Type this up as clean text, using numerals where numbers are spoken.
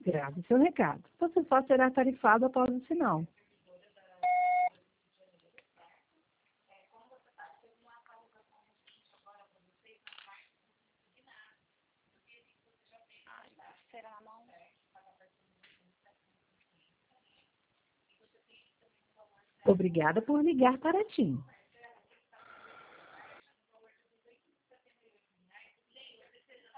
Grave seu recado. Você só será tarifado após o sinal. Será na mão? Obrigada por ligar para a TIM.